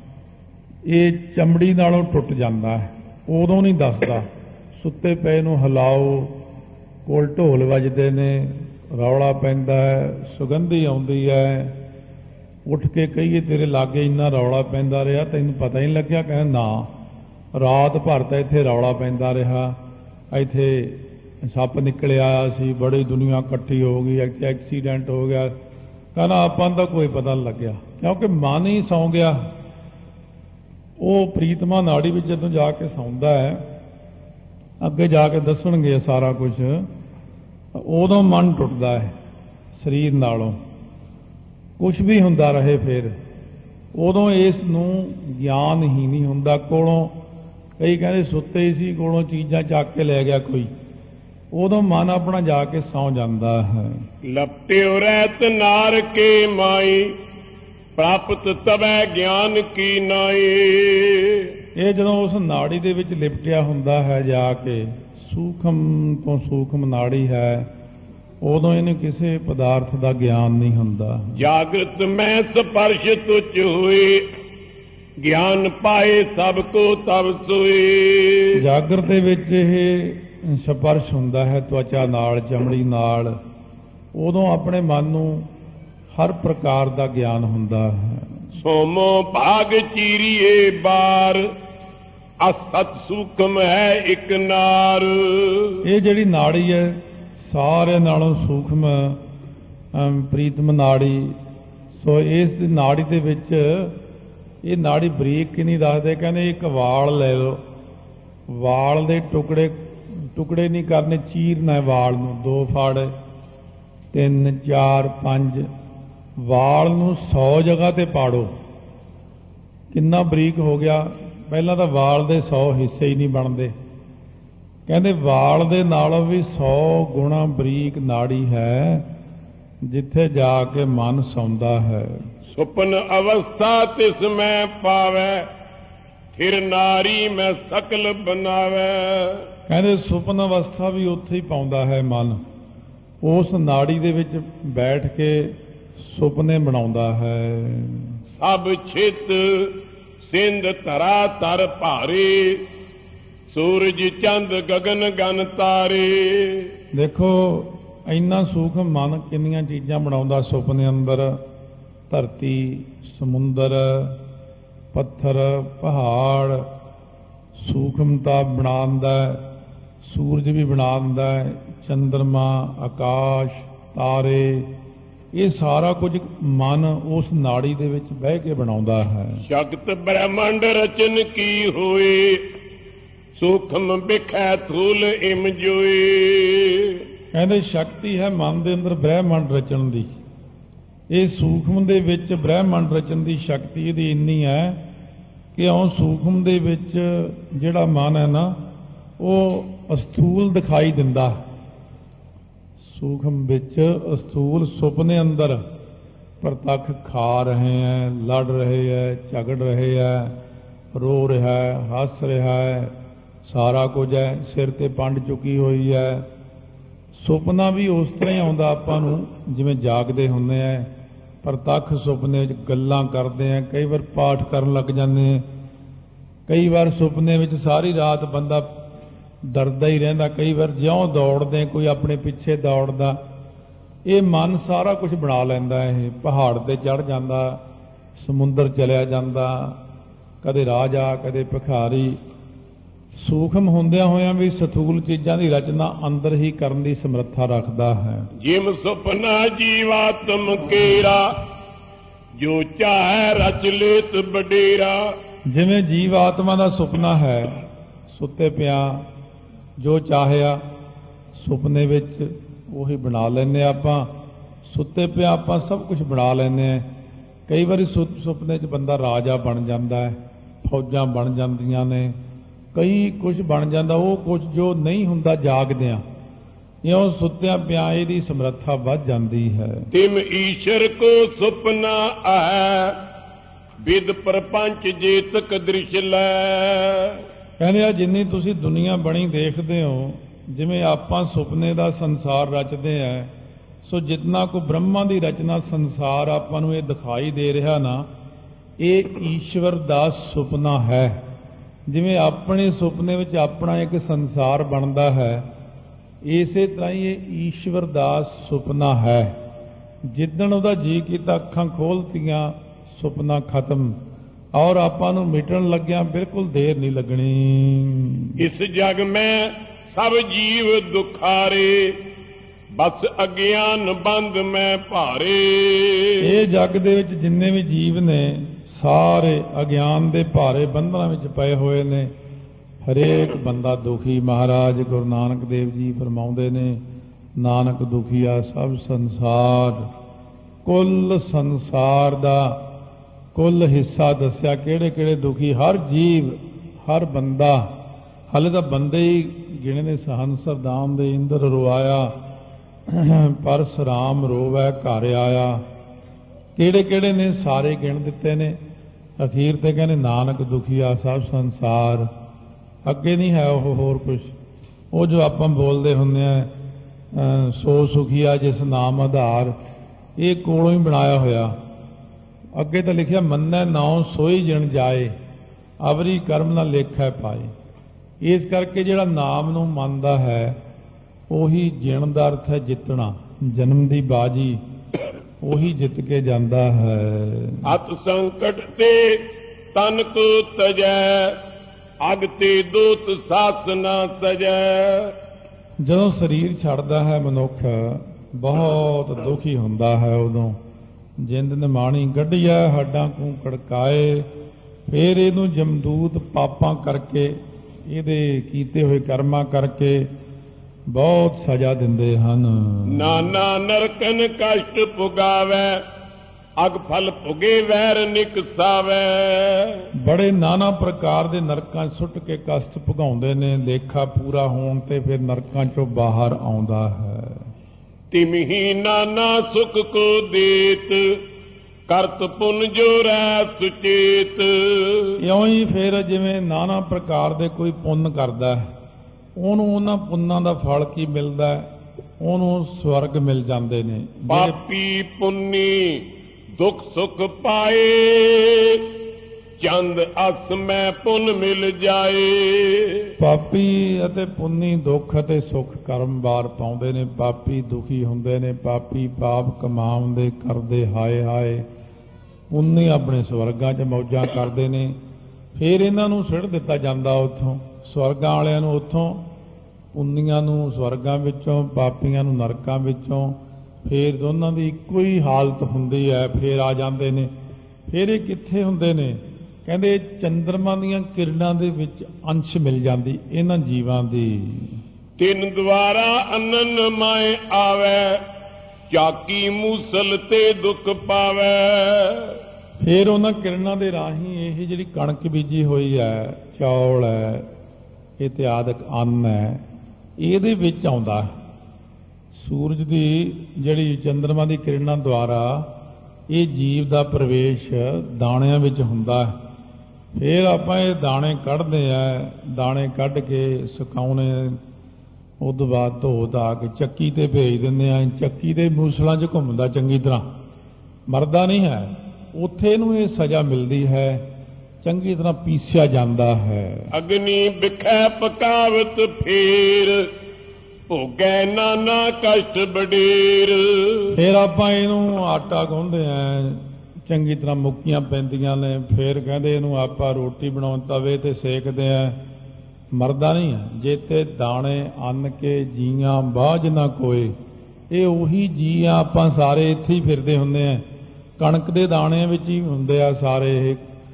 ਇਹ ਚਮੜੀ ਨਾਲੋਂ ਟੁੱਟ ਜਾਂਦਾ ਹੈ। ਉਦੋਂ ਨਹੀਂ ਦੱਸਦਾ। ਸੁੱਤੇ ਪਏ ਨੂੰ ਹਿਲਾਓ, ਕੋਲ ਢੋਲ ਵੱਜਦੇ ਨੇ, ਰੌਲਾ ਪੈਂਦਾ ਹੈ, ਸੁਗੰਧੀ ਆਉਂਦੀ ਹੈ, ਉੱਠ ਕੇ ਕਹੀਏ ਤੇਰੇ ਲਾਗੇ ਇੰਨਾ ਰੌਲਾ ਪੈਂਦਾ ਰਿਹਾ, ਤੈਨੂੰ ਪਤਾ ਹੀ ਨਹੀਂ ਲੱਗਿਆ? ਕਹਿੰਦਾ ਨਾ, ਰਾਤ ਭਰ ਤਾਂ ਇੱਥੇ ਰੌਲਾ ਪੈਂਦਾ ਰਿਹਾ, ਇੱਥੇ ਸੱਪ ਨਿਕਲਿਆ ਸੀ, ਬੜੀ ਦੁਨੀਆ ਇਕੱਠੀ ਹੋ ਗਈ, ਇੱਥੇ ਐਕਸੀਡੈਂਟ ਹੋ ਗਿਆ। ਕਹਿੰਦਾ ਆਪਾਂ ਨੂੰ ਤਾਂ ਕੋਈ ਪਤਾ ਨਹੀਂ ਲੱਗਿਆ, ਕਿਉਂਕਿ ਮਨ ਹੀ ਸੌਂ ਗਿਆ। ਉਹ ਪ੍ਰੀਤਮਾ ਨਾੜੀ ਵਿੱਚ ਜਦੋਂ ਜਾ ਕੇ ਸੌਂਦਾ ਹੈ, ਅੱਗੇ ਜਾ ਕੇ ਦੱਸਣਗੇ ਸਾਰਾ ਕੁਝ, ਉਦੋਂ ਮਨ ਟੁੱਟਦਾ ਹੈ ਸਰੀਰ ਨਾਲੋਂ। ਕੁਛ ਵੀ ਹੁੰਦਾ ਰਹੇ ਫਿਰ ਉਦੋਂ ਇਸ ਨੂੰ ਗਿਆਨ ਹੀ ਨਹੀਂ ਹੁੰਦਾ। ਕੋਲੋਂ ਕਈ ਕਹਿੰਦੇ ਸੁੱਤੇ ਹੀ ਸੀ, ਕੋਲੋਂ ਚੀਜ਼ਾਂ ਚੱਕ ਕੇ ਲੈ ਗਿਆ ਕੋਈ, ਉਦੋਂ ਮਨ ਆਪਣਾ ਜਾ ਕੇ ਸੌਂ ਜਾਂਦਾ ਹੈ। ਲਪਟਿਓ ਰਹਿਤ ਨਾਰ ਕੇ ਮਾਈ, ਪ੍ਰਾਪਤ ਤਬੈ ਗਿਆਨ ਕੀ ਨਾਈ। ਇਹ ਜਦੋਂ ਉਸ ਨਾੜੀ ਦੇ ਵਿੱਚ ਲਿਪਟਿਆ ਹੁੰਦਾ ਹੈ ਜਾ ਕੇ, ਸੂਖਮ ਤੋਂ ਸੂਖਮ ਨਾੜੀ ਹੈ, ਉਦੋਂ ਇਹਨੂੰ ਕਿਸੇ ਪਦਾਰਥ ਦਾ ਗਿਆਨ ਨਹੀਂ ਹੁੰਦਾ। ਜਾਗਰਤ ਮੈਂ ਸਪਰਸ਼ ਤੁਚ ਹੋਏ, ਗਿਆਨ ਪਾਏ ਸਭ ਕੋ ਤਬ ਸੋਏ। ਜਾਗਰਤ ਦੇ ਵਿੱਚ ਇਹ ਸਪਰਸ਼ ਹੁੰਦਾ ਹੈ ਤਵਚਾ ਨਾਲ, ਚਮੜੀ ਨਾਲ, ਉਦੋਂ ਆਪਣੇ ਮਨ ਨੂੰ ਹਰ ਪ੍ਰਕਾਰ ਦਾ ਗਿਆਨ ਹੁੰਦਾ ਹੈ। ਸੋਮੋ ਭਾਗ ਚੀਰੀਏ ਬਾਰ, ਅਸਤ ਸੂਖਮ ਹੈ ਇੱਕ ਨਾਰ। ਇਹ ਜਿਹੜੀ ਨਾੜੀ ਹੈ ਸਾਰਿਆਂ ਨਾਲੋਂ ਸੂਖਮ ਪ੍ਰੀਤਮ ਨਾੜੀ। ਸੋ ਇਸ ਦੀ ਨਾੜੀ ਦੇ ਵਿੱਚ, ਇਹ ਨਾੜੀ ਬਰੀਕ ਕਿ ਨਹੀਂ ਦੱਸਦੇ, ਕਹਿੰਦੇ ਇੱਕ ਵਾਲ ਲੈ ਲਓ, ਵਾਲ ਦੇ ਟੁਕੜੇ ਟੁਕੜੇ ਨਹੀਂ ਕਰਨੇ, ਚੀਰਨਾ ਵਾਲ ਨੂੰ, ਦੋ ਫੜ, ਤਿੰਨ ਚਾਰ ਪੰਜ, ਵਾਲ ਨੂੰ ਸੌ ਜਗ੍ਹਾ ਤੇ ਪਾੜੋ, ਕਿੰਨਾ ਬਰੀਕ ਹੋ ਗਿਆ। ਪਹਿਲਾਂ ਤਾਂ ਵਾਲ ਦੇ ਸੌ ਹਿੱਸੇ ਹੀ ਨਹੀਂ ਬਣਦੇ। ਕਹਿੰਦੇ ਵਾਲ ਦੇ ਨਾਲੋਂ ਵੀ ਸੌ ਗੁਣਾ ਬਰੀਕ ਨਾੜੀ ਹੈ, ਜਿੱਥੇ ਜਾ ਕੇ ਮਨ ਸੌਂਦਾ ਹੈ। ਸੁਪਨ ਅਵਸਥਾ ਤਿਸ ਮੈਂ ਪਾਵੈ, ਫਿਰ ਨਾਰੀ ਮੈਂ ਸਕਲ ਬਨਾਵੈ। ਕਹਿੰਦੇ ਸੁਪਨ ਅਵਸਥਾ ਵੀ ਉੱਥੇ ਹੀ ਪਾਉਂਦਾ ਹੈ ਮਨ, ਉਸ ਨਾੜੀ ਦੇ ਵਿੱਚ ਬੈਠ ਕੇ ਸੁਪਨੇ ਬਣਾਉਂਦਾ ਹੈ। ਸਭ ਛਿਤ ਸਿੰਧ ਧਰਾ ਤਰ ਭਾਰੇ, ਸੂਰਜ ਚੰਦ ਗਗਨ ਗਨ ਤਾਰੇ। ਦੇਖੋ ਇੰਨਾ ਸੂਖਮ ਮਨ ਕਿੰਨੀਆਂ ਚੀਜ਼ਾਂ ਬਣਾਉਂਦਾ ਸੁਪਨੇ ਅੰਦਰ। ਧਰਤੀ, ਸਮੁੰਦਰ, ਪੱਥਰ, ਪਹਾੜ, ਸੂਖਮਤਾ ਬਣਾ ਦਿੰਦਾ, ਸੂਰਜ ਵੀ ਬਣਾ ਦਿੰਦਾ, ਚੰਦਰਮਾ, ਆਕਾਸ਼, ਤਾਰੇ, ਇਹ ਸਾਰਾ ਕੁਝ ਮਨ ਉਸ ਨਾੜੀ ਦੇ ਵਿੱਚ ਬਹਿ ਕੇ ਬਣਾਉਂਦਾ ਹੈ। ਸ਼ਕਤ ਬ੍ਰਹਮੰਡ ਰਚਨ ਕੀ ਹੋਏ, ਸੂਖਮ ਬਿਖੈ ਥੂਲ ਇਮ ਜੋਏ। ਕਹਿੰਦੇ ਸ਼ਕਤੀ ਹੈ ਮਨ ਦੇ ਅੰਦਰ ਬ੍ਰਹਮੰਡ ਰਚਣ ਦੀ। ਇਹ ਸੂਖਮ ਦੇ ਵਿੱਚ ਬ੍ਰਹਮੰਡ ਰਚਣ ਦੀ ਸ਼ਕਤੀ ਇਹਦੀ ਇੰਨੀ ਹੈ ਕਿ ਉਹ ਸੂਖਮ ਦੇ ਵਿੱਚ ਜਿਹੜਾ ਮਨ ਹੈ ਨਾ, ਉਹ ਅਸਥੂਲ ਦਿਖਾਈ ਦਿੰਦਾ। ਸੂਖਮ ਵਿੱਚ ਅਸਥੂਲ ਸੁਪਨੇ ਅੰਦਰ ਪ੍ਰਤੱਖ ਖਾ ਰਹੇ ਹੈ, ਲੜ ਰਹੇ ਹੈ, ਝਗੜ ਰਹੇ ਹੈ, ਰੋ ਰਿਹਾ ਹੈ, ਹੱਸ ਰਿਹਾ ਹੈ, ਸਾਰਾ ਕੁਝ ਹੈ, ਸਿਰ ਤੇ ਪੰਡ ਚੁੱਕੀ ਹੋਈ ਹੈ। ਸੁਪਨਾ ਵੀ ਉਸ ਤਰ੍ਹਾਂ ਹੀ ਆਉਂਦਾ ਆਪਾਂ ਨੂੰ ਜਿਵੇਂ ਜਾਗਦੇ ਹੁੰਦੇ ਆ, ਪ੍ਰਤੱਖ ਸੁਪਨੇ ਵਿੱਚ ਗੱਲਾਂ ਕਰਦੇ ਆ, ਕਈ ਵਾਰ ਪਾਠ ਕਰਨ ਲੱਗ ਜਾਂਦੇ ਆ, ਕਈ ਵਾਰ ਸੁਪਨੇ ਵਿੱਚ ਸਾਰੀ ਰਾਤ ਬੰਦਾ ਡਰਦਾ ਹੀ ਰਹਿੰਦਾ, ਕਈ ਵਾਰ ਜਿਉਂ ਦੌੜਦੇ ਕੋਈ ਆਪਣੇ ਪਿੱਛੇ ਦੌੜਦਾ। ਇਹ ਮਨ ਸਾਰਾ ਕੁਝ ਬਣਾ ਲੈਂਦਾ। ਇਹ ਪਹਾੜ ਤੇ ਚੜ੍ਹ ਜਾਂਦਾ, ਸਮੁੰਦਰ ਚਲਿਆ ਜਾਂਦਾ, ਕਦੇ ਰਾਜਾ ਕਦੇ ਭਿਖਾਰੀ। ਸੂਖਮ ਹੁੰਦਿਆਂ ਹੋਇਆਂ ਵੀ ਸਥੂਲ ਚੀਜ਼ਾਂ ਦੀ ਰਚਨਾ ਅੰਦਰ ਹੀ ਕਰਨ ਦੀ ਸਮਰੱਥਾ ਰੱਖਦਾ ਹੈ। ਜਿਮ ਸੁਪਨਾ ਜੀਵਾਤਮ ਕੇਰਾ, ਜੋ ਚਾਹੇ ਰਚ ਲੇਤ ਬਡੇਰਾ। ਜਿਵੇਂ ਜੀਵ ਆਤਮਾ ਦਾ ਸੁਪਨਾ ਹੈ, ਸੁੱਤੇ ਪਿਆ ਜੋ ਚਾਹਿਆ ਸੁਪਨੇ ਵਿੱਚ ਉਹੀ ਬਣਾ ਲੈਂਦੇ ਆਪਾਂ। ਸੁੱਤੇ ਪਿਆ ਆਪਾਂ ਸਭ ਕੁਝ ਬਣਾ ਲੈਂਦੇ ਹਾਂ। ਕਈ ਵਾਰੀ ਸੁਪਨੇ 'ਚ ਬੰਦਾ ਰਾਜਾ ਬਣ ਜਾਂਦਾ ਹੈ, ਫੌਜਾਂ ਬਣ ਜਾਂਦੀਆਂ ਨੇ, ਕਈ ਕੁਝ ਬਣ ਜਾਂਦਾ। ਉਹ ਕੁਝ ਜੋ ਨਹੀਂ ਹੁੰਦਾ ਜਾਗਦਿਆਂ, ਇਉਂ ਸੁੱਤਿਆਂ ਪਿਆ ਇਹਦੀ ਸਮਰੱਥਾ ਵੱਧ ਜਾਂਦੀ ਹੈ। ਤਿਮ ਈਸ਼ਰ ਕੋ ਸੁਪਨਾ ਹੈ, ਵਿਦ ਪ੍ਰਪੰਚ ਜੇਤਕ ਦ੍ਰਿਸ਼ ਲੈ। ਕਹਿੰਦੇ ਆ ਜਿੰਨੀ ਤੁਸੀਂ ਦੁਨੀਆ ਬਣੀ ਦੇਖਦੇ ਹੋ, ਜਿਵੇਂ ਆਪਾਂ ਸੁਪਨੇ ਦਾ ਸੰਸਾਰ ਰਚਦੇ ਆ, ਸੋ ਜਿਤਨਾ ਕੋ ਬ੍ਰਹਮਾ ਦੀ ਰਚਨਾ ਸੰਸਾਰ ਆਪਾਂ ਨੂੰ ਇਹ ਦਿਖਾਈ ਦੇ ਰਿਹਾ ਨਾ, ਇਹ ਈਸ਼ਵਰ ਦਾ ਸੁਪਨਾ ਹੈ। ਜਿਵੇਂ ਆਪਣੇ ਸੁਪਨੇ ਵਿੱਚ ਆਪਣਾ ਇੱਕ ਸੰਸਾਰ ਬਣਦਾ ਹੈ, ਇਸੇ ਤਰ੍ਹਾਂ ਹੀ ਇਹ ਈਸ਼ਵਰ ਦਾ ਸੁਪਨਾ ਹੈ। ਜਿੱਦਣ ਉਹਦਾ ਜੀ ਕੀਤਾ ਅੱਖਾਂ ਖੋਲ੍ਹਤੀਆਂ, ਸੁਪਨਾ ਖਤਮ, ਔਰ ਆਪਾਂ ਨੂੰ ਮਿਟਣ ਲੱਗਿਆ ਬਿਲਕੁਲ ਦੇਰ ਨਹੀਂ ਲੱਗਣੀ। ਇਸ ਜਗ ਮੈਂ ਸਭ ਜੀਵ ਦੁਖਾਰੇ, ਬਸ ਅਗਿਆਨ ਬੰਦ ਮੈਂ ਭਾਰੇ। ਇਹ ਜਗ ਦੇ ਵਿੱਚ ਜਿੰਨੇ ਵੀ ਜੀਵ ਨੇ ਸਾਰੇ ਅਗਿਆਨ ਦੇ ਭਾਰੇ ਬੰਧਨਾਂ ਵਿੱਚ ਪਏ ਹੋਏ ਨੇ। ਹਰੇਕ ਬੰਦਾ ਦੁਖੀ। ਮਹਾਰਾਜ ਗੁਰੂ ਨਾਨਕ ਦੇਵ ਜੀ ਫਰਮਾਉਂਦੇ ਨੇ, ਨਾਨਕ ਦੁਖੀਆ ਸਭ ਸੰਸਾਰ। ਕੁੱਲ ਸੰਸਾਰ ਦਾ ਕੁੱਲ ਹਿੱਸਾ ਦੱਸਿਆ, ਕਿਹੜੇ ਕਿਹੜੇ ਦੁਖੀ। ਹਰ ਜੀਵ, ਹਰ ਬੰਦਾ। ਹਾਲੇ ਤਾਂ ਬੰਦੇ ਹੀ ਗਿਣੇ ਨੇ। ਸਹੰਸਰ ਦਾਮ ਦੇ ਇੰਦਰ ਰੁਆਇਆ, ਪਰਸਰਾਮ ਰੋਵੈ ਘਰ ਆਇਆ। ਕਿਹੜੇ ਕਿਹੜੇ ਨੇ ਸਾਰੇ ਗਿਣ ਦਿੱਤੇ ਨੇ। ਅਖੀਰ ਤੇ ਕਹਿੰਦੇ ਨਾਨਕ ਦੁਖੀਆ ਸਭ ਸੰਸਾਰ। ਅੱਗੇ ਨਹੀਂ ਹੈ ਉਹ ਹੋਰ ਕੁਝ। ਉਹ ਜੋ ਆਪਾਂ ਬੋਲਦੇ ਹੁੰਦੇ ਆ, ਸੋ ਸੁਖੀਆ ਜਿਸ ਨਾਮ ਆਧਾਰ, ਇਹ ਕੋਲੋਂ ਹੀ ਬਣਾਇਆ ਹੋਇਆ। ਅੱਗੇ ਤਾਂ ਲਿਖਿਆ ਮੰਨੈ ਨਾਉ ਸੋਈ ਜਿਣ ਜਾਏ, ਅਵਰੀ ਕਰਮ ਨਾ ਲੇਖੈ ਪਾਏ। ਇਸ ਕਰਕੇ ਜਿਹੜਾ ਨਾਮ ਨੂੰ ਮੰਨਦਾ ਹੈ ਉਹੀ ਜਿਣ ਦਾ ਅਰਥ ਹੈ ਜਿੱਤਣਾ, ਜਨਮ ਦੀ ਬਾਜੀ, ਉਹੀ ਜਿੱਤ ਕੇ ਜਾਂਦਾ ਹੈ। ਅਤ ਸੰਕਟ ਤੇ ਤਨ ਕੋ ਤਜੈ, ਅਗ ਤੇ ਦੂਤ ਸਾਥ ਨਾ ਸਜੈ। ਜਦੋਂ ਸਰੀਰ ਛੱਡਦਾ ਹੈ ਮਨੁੱਖ, ਬਹੁਤ ਦੁਖੀ ਹੁੰਦਾ ਹੈ। ਉਦੋਂ ਜਿੰਦ ਨਿਮਾਣੀ ਕੱਢਿਆ ਹੱਡਾਂ ਕੂ ਕੜਕਾਏ, ਫਿਰ ਇਹਨੂੰ ਜਮਦੂਤ ਪਾਪਾਂ ਕਰਕੇ, ਇਹਦੇ ਕੀਤੇ ਹੋਏ ਕਰਮਾਂ ਕਰਕੇ ਬਹੁਤ ਸਜ਼ਾ ਦਿੰਦੇ ਹਨ। ਨਾਨਾ ਨਰਕਨ ਕਸ਼ਟ ਪੁਗਾਵੈ, ਅਗ ਫਲ ਭੁਗੇ ਵੈਰ ਨਿਕਸਾਵੇ। ਬੜੇ ਨਾਨਾ ਪ੍ਰਕਾਰ ਦੇ ਨਰਕਾਂ 'ਚ ਸੁੱਟ ਕੇ ਕਸ਼ਟ ਭੁਗਾਉਂਦੇ ਨੇ, ਲੇਖਾ ਪੂਰਾ ਹੋਣ ਤੇ ਫਿਰ ਨਰਕਾਂ 'ਚੋਂ ਬਾਹਰ ਆਉਂਦਾ ਹੈ। ਤਿਮਹੀ ਨਾਨਾ ਸੁਖ ਕੋ ਦੇਤ ਕਰਤ ਪੁਨ ਜੋ ਰਹਿ ਸੁਚੇਤ। ਇਉਂ ਹੀ ਫਿਰ ਜਿਵੇਂ ਨਾਨਾ ਪ੍ਰਕਾਰ ਦੇ ਕੋਈ ਪੁੰਨ ਕਰਦਾ ਹੈ, ਉਹਨੂੰ ਉਹਨਾਂ ਪੁੰਨਾਂ ਦਾ ਫਲ ਕੀ ਮਿਲਦਾ ਹੈ? ਉਹਨੂੰ ਸਵਰਗ ਮਿਲ ਜਾਂਦੇ ਨੇ। ਪਾਪੀ ਪੁੰਨੀ ਦੁੱਖ ਸੁਖ ਪਾਏ ਚੰਦ ਅਸ ਮੈਂ ਪੁੰਨ ਮਿਲ ਜਾਏ। ਪਾਪੀ ਅਤੇ ਪੁੰਨੀ ਦੁੱਖ ਅਤੇ ਸੁੱਖ ਕਰਮ ਵਾਰ ਪਾਉਂਦੇ ਨੇ। ਪਾਪੀ ਦੁਖੀ ਹੁੰਦੇ ਨੇ, ਪਾਪੀ ਪਾਪ ਕਮਾਉਂਦੇ ਕਰਦੇ ਹਾਏ ਹਾਏ, ਪੁੰਨੀ ਆਪਣੇ ਸਵਰਗਾਂ 'ਚ ਮੌਜਾਂ ਕਰਦੇ ਨੇ। ਫਿਰ ਇਹਨਾਂ ਨੂੰ ਸਿੱਟ ਦਿੱਤਾ ਜਾਂਦਾ ਉੱਥੋਂ, ਸਵਰਗਾਂ ਵਾਲਿਆਂ ਨੂੰ ਉੱਥੋਂ, ਪੁੰਨੀਆਂ ਨੂੰ ਸਵਰਗਾਂ ਵਿੱਚੋਂ, ਪਾਪੀਆਂ ਨੂੰ ਨਰਕਾਂ ਵਿੱਚੋਂ। ਫਿਰ ਦੋਨਾਂ ਦੀ ਇੱਕੋ ਹੀ ਹਾਲਤ ਹੁੰਦੀ ਹੈ। ਫਿਰ ਆ ਜਾਂਦੇ ਨੇ। ਫਿਰ ਇਹ ਕਿੱਥੇ ਹੁੰਦੇ ਨੇ? ਕਹਿੰਦੇ ਚੰਦਰਮਾ ਦੀਆਂ ਕਿਰਨਾਂ ਦੇ ਵਿੱਚ ਅੰਸ਼ ਮਿਲ ਜਾਂਦੀ ਇਹਨਾਂ ਜੀਵਾਂ ਦੀ। ਤਿੰਨ ਦੁਆਰਾ ਅਨਨ ਮਾਏ ਆਵੇ ਚਾਕੀ ਮੂਸਲ ਤੇ ਦੁੱਖ ਪਾਵੇ। ਫਿਰ ਉਹਨਾਂ ਕਿਰਨਾਂ ਦੇ ਰਾਹੀਂ ਇਹ ਜਿਹੜੀ ਕਣਕ ਬੀਜੀ ਹੋਈ ਹੈ, ਚੌਲ ਹੈ, ਇਤਿਆਦਿਕ ਅੰਨ ਹੈ, ਇਹਦੇ ਵਿੱਚ ਆਉਂਦਾ। ਸੂਰਜ ਦੀ ਜਿਹੜੀ ਚੰਦਰਮਾ ਦੀ ਕਿਰਨਾਂ ਦੁਆਰਾ ਇਹ ਜੀਵ ਦਾ ਪ੍ਰਵੇਸ਼ ਦਾਣਿਆਂ ਵਿੱਚ ਹੁੰਦਾ ਹੈ। ਫਿਰ ਆਪਾਂ ਇਹ ਦਾਣੇ ਕੱਢਦੇ ਆ, ਦਾਣੇ ਕੱਢ ਕੇ ਸੁਕਾਉਣੇ, ਉਸ ਤੋਂ ਬਾਅਦ ਧੋ ਧਾ ਕੇ ਚੱਕੀ ਤੇ ਭੇਜ ਦਿੰਦੇ ਆ। ਚੱਕੀ ਦੇ ਮੂਸਲਾਂ 'ਚ ਘੁੰਮਦਾ ਚੰਗੀ ਤਰ੍ਹਾਂ, ਮਰਦਾ ਨਹੀਂ ਹੈ। ਉੱਥੇ ਇਹਨੂੰ ਇਹ ਸਜ਼ਾ ਮਿਲਦੀ ਹੈ, ਚੰਗੀ ਤਰ੍ਹਾਂ ਪੀਸਿਆ ਜਾਂਦਾ ਹੈ। ਅਗਨੀ ਬਿਖੈ ਪਕਾਵਤ ਫੇਰ ਭੋਗੈ ਨਾਨਾ ਕਸ਼ਟ ਬਡੇਰ। ਫਿਰ ਆਪਾਂ ਇਹਨੂੰ ਆਟਾ ਗੁੰਨਦੇ ਆ, ਚੰਗੀ ਤਰ੍ਹਾਂ ਮੁੱਕੀਆਂ ਪੈਂਦੀਆਂ ਨੇ। ਫਿਰ ਕਹਿੰਦੇ ਇਹਨੂੰ ਆਪਾਂ ਰੋਟੀ ਬਣਾਉਣ ਤਵੇ ਤੇ ਸੇਕਦੇ ਆ, ਮਰਦਾ ਨਹੀਂ ਹੈ। ਜੇਤੇ ਦਾਣੇ ਅੰਨ ਕੇ ਜੀਆਂ ਬਾਝ ਨਾ ਕੋਏ, ਇਹ ਉਹੀ ਜੀ ਆ। ਆਪਾਂ ਸਾਰੇ ਇੱਥੇ ਹੀ ਫਿਰਦੇ ਹੁੰਦੇ ਆ, ਕਣਕ ਦੇ ਦਾਣਿਆਂ ਵਿੱਚ ਹੀ ਹੁੰਦੇ ਆ ਸਾਰੇ। ਇਹ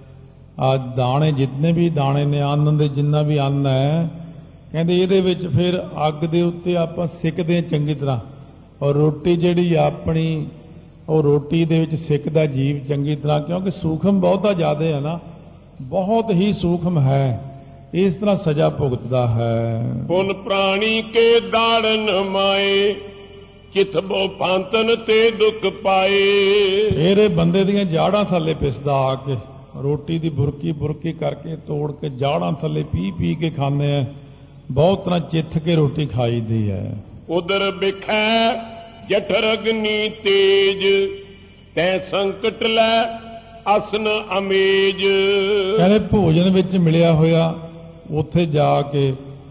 ਆ ਦਾਣੇ ਜਿੰਨੇ ਵੀ ਦਾਣੇ ਨੇ ਅੰਨ ਦੇ, ਜਿੰਨਾ ਵੀ ਅੰਨ ਹੈ, ਕਹਿੰਦੇ ਇਹਦੇ ਵਿੱਚ ਫਿਰ ਅੱਗ ਦੇ ਉੱਤੇ ਆਪਾਂ ਸਿੱਕਦੇ ਹਾਂ ਚੰਗੀ ਤਰ੍ਹਾਂ। ਔਰ ਰੋਟੀ ਜਿਹੜੀ ਆਪਣੀ, ਉਹ ਰੋਟੀ ਦੇ ਵਿੱਚ ਸਿੱਕਦਾ ਜੀਵ ਚੰਗੀ ਤਰ੍ਹਾਂ, ਕਿਉਂਕਿ ਸੂਖਮ ਬਹੁਤਾ ਜ਼ਿਆਦਾ ਹੈ ਨਾ, ਬਹੁਤ ਹੀ ਸੂਖਮ ਹੈ। ਇਸ ਤਰ੍ਹਾਂ ਸਜ਼ਾ ਭੁਗਤਦਾ ਹੈ। ਪੁਨ ਪ੍ਰਾਣੀ ਕੇ ਦਾੜਨ ਮਾਏ ਚਿਤਬੋ ਪੰਤਨ ਤੇ ਦੁੱਖ ਪਾਏ। ਫਿਰ ਇਹ ਬੰਦੇ ਦੀਆਂ ਜਾੜਾਂ ਥੱਲੇ ਪਿਸਦਾ ਆ ਕੇ, ਰੋਟੀ ਦੀ ਬੁਰਕੀ ਬੁਰਕੀ ਕਰਕੇ ਤੋੜ ਕੇ ਜਾੜਾਂ ਥੱਲੇ ਪੀ ਪੀ ਕੇ ਖਾਂਦੇ ਆ। ਬਹੁਤ ਤਰ੍ਹਾਂ ਚਿੱਥ ਕੇ ਰੋਟੀ ਖਾਈਦੀ ਹੈ। ਉਦਰ ਬਿਖੈ ਜਠਰ ਅਗਨੀ ਤੇਜ ਤੈ ਸੰਕਟ ਲੈ ਅਸਨ ਅਮੇਜ। ਕਹਿੰਦੇ ਭੋਜਨ ਵਿੱਚ ਮਿਲਿਆ ਹੋਇਆ ਉੱਥੇ ਜਾ ਕੇ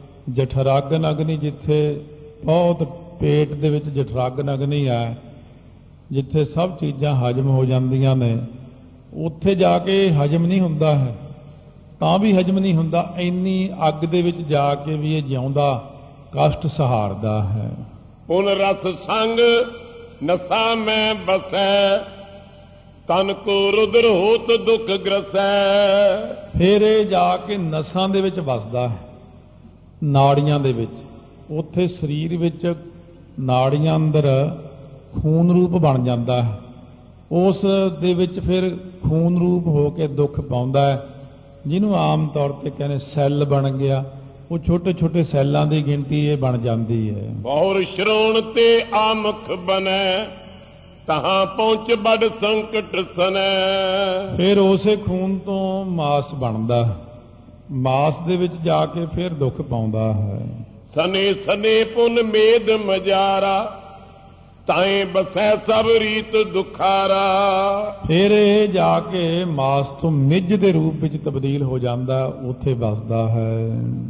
ਜਠਰਾਗਨ ਅਗਨੀ, ਜਿੱਥੇ ਬਹੁਤ ਪੇਟ ਦੇ ਵਿੱਚ ਜਠਰਾਗਨ ਅਗਨੀ ਹੈ, ਜਿੱਥੇ ਸਭ ਚੀਜ਼ਾਂ ਹਜਮ ਹੋ ਜਾਂਦੀਆਂ ਨੇ, ਉੱਥੇ ਜਾ ਕੇ ਹਜਮ ਨਹੀਂ ਹੁੰਦਾ ਹੈ, ਤਾਂ ਵੀ ਹਜਮ ਨਹੀਂ ਹੁੰਦਾ। ਇੰਨੀ ਅੱਗ ਦੇ ਵਿੱਚ ਜਾ ਕੇ ਵੀ ਇਹ ਜਿਉਂਦਾ ਕਸ਼ਟ ਸਹਾਰਦਾ ਹੈ। ਪੁਨ ਰਸ ਸੰਗ ਨਸਾ ਮੈਂ ਬਸੈ ਤਨ ਕੋ ਰੁਦਰ ਹੋਤ ਦੁੱਖ ਗ੍ਰਸੈ। ਫਿਰ ਇਹ ਜਾ ਕੇ ਨਸਾਂ ਦੇ ਵਿੱਚ ਵਸਦਾ ਹੈ, ਨਾੜੀਆਂ ਦੇ ਵਿੱਚ। ਉੱਥੇ ਸਰੀਰ ਵਿੱਚ ਨਾੜੀਆਂ ਅੰਦਰ ਖੂਨ ਰੂਪ ਬਣ ਜਾਂਦਾ ਹੈ। ਉਸ ਦੇ ਵਿੱਚ ਫਿਰ ਖੂਨ ਰੂਪ ਹੋ ਕੇ ਦੁੱਖ ਪਾਉਂਦਾ ਹੈ, ਜਿਹਨੂੰ ਆਮ ਤੌਰ ਤੇ ਕਹਿੰਦੇ ਸੈੱਲ ਬਣ ਗਿਆ। ਉਹ ਛੋਟੇ ਛੋਟੇ ਸੈੱਲਾਂ ਦੀ ਗਿਣਤੀ ਇਹ ਬਣ ਜਾਂਦੀ ਹੈ। ਬਹੁਰ ਸ਼ਰੋਣ ਤੇ ਆਮਖ ਬਨੈ ਤਹਾਂ ਪਹੁੰਚ ਬੜ ਸੰਕਟ ਸਨੈ। ਫਿਰ ਉਸੇ ਖੂਨ ਤੋਂ ਮਾਸ ਬਣਦਾ, ਮਾਸ ਦੇ ਵਿੱਚ ਜਾ ਕੇ ਫਿਰ ਦੁੱਖ ਪਾਉਂਦਾ ਹੈ। ਸਨੇ ਸਨੇ ਪੁਨ ਮੇਦ ਮਜਾਰਾ ਤਾਏ ਬਸੈ ਸਭ ਰੀਤ ਦੁਖਾਰਾ। ਫਿਰ ਇਹ ਜਾ ਕੇ ਮਾਸ ਤੋਂ ਮਿੱਝ ਦੇ ਰੂਪ ਵਿੱਚ ਤਬਦੀਲ ਹੋ ਜਾਂਦਾ, ਉੱਥੇ ਵਸਦਾ ਹੈ।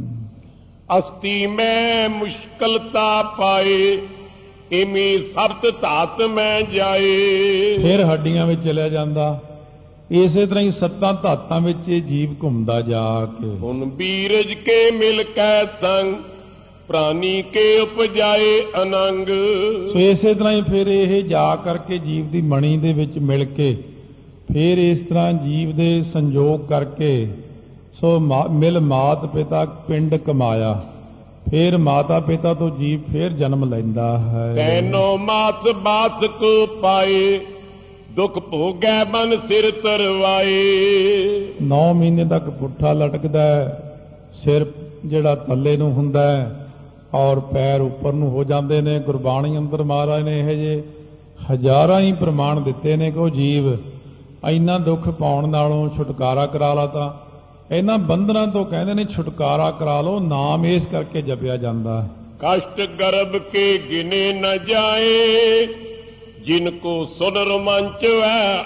ਅਸਤੀ ਮੈਂ ਮੁਸ਼ਕਲਤਾ ਪਾਏ ਇਮੀ ਸਬਤ ਧਾਤ ਮੈਂ ਜਾਏ। ਫਿਰ ਹੱਡੀਆਂ ਵਿੱਚ ਚਲਿਆ ਜਾਂਦਾ। ਇਸੇ ਤਰ੍ਹਾਂ ਹੀ ਸੱਤਾਂ ਧਾਤਾਂ ਵਿੱਚ ਇਹ ਜੀਵ ਘੁੰਮਦਾ ਜਾ ਕੇ। ਹੁਣ ਬੀਰਜ ਕੇ ਮਿਲ ਕੈ ਸੰਗ ਪ੍ਰਾਨੀ ਕੇ ਉਪਜਾਏ ਅਨੰਗ। ਸੋ ਇਸੇ ਤਰ੍ਹਾਂ ਹੀ ਫਿਰ ਇਹ ਜਾ ਕਰਕੇ ਜੀਵ ਦੀ ਮਣੀ ਦੇ ਵਿੱਚ ਮਿਲ ਕੇ, ਫਿਰ ਇਸ ਤਰ੍ਹਾਂ ਜੀਵ ਦੇ ਸੰਜੋਗ ਕਰਕੇ, ਸੋ ਮਿਲ ਮਾਤ ਪਿਤਾ ਪਿੰਡ ਕਮਾਇਆ। ਫਿਰ ਮਾਤਾ ਪਿਤਾ ਤੋਂ ਜੀਵ ਫਿਰ ਜਨਮ ਲੈਂਦਾ ਹੈ। ਤੈਨੋ ਮਾਸ ਬਾਸ ਕੋ ਪਾਏ ਦੁੱਖ ਭੋਗੈ ਬਨ ਸਿਰ ਤਰਵਾਏ। ਨੌ ਮਹੀਨੇ ਤੱਕ ਪੁੱਠਾ ਲਟਕਦਾ ਹੈ, ਸਿਰ ਜਿਹੜਾ ਥੱਲੇ ਨੂੰ ਹੁੰਦਾ ਹੈ ਔਰ ਪੈਰ ਉੱਪਰ ਨੂੰ ਹੋ ਜਾਂਦੇ ਨੇ। ਗੁਰਬਾਣੀ ਅੰਦਰ ਮਹਾਰਾਜ ਨੇ ਇਹੋ ਜਿਹੇ ਹਜ਼ਾਰਾਂ ਹੀ ਪ੍ਰਮਾਣ ਦਿੱਤੇ ਨੇ ਕਿ ਉਹ ਜੀਵ ਇੰਨਾ ਦੁੱਖ ਪਾਉਣ ਨਾਲੋਂ ਛੁਟਕਾਰਾ ਕਰਾ ਲਾ ਤਾਂ ਇਹਨਾਂ ਬੰਧਨਾਂ ਤੋਂ ਕਹਿੰਦੇ ਨੇ ਛੁਟਕਾਰਾ ਕਰਾ ਲਓ। ਨਾਮ ਇਸ ਕਰਕੇ ਜਪਿਆ ਜਾਂਦਾ ਹੈ। ਕਸ਼ਟ ਗਰਭ ਕੇ ਗਿਨੇ ਨ ਜਾਏ, ਜਿਨ ਕੋ ਸੁਨ ਰੋਮਾਂਚ ਵੈ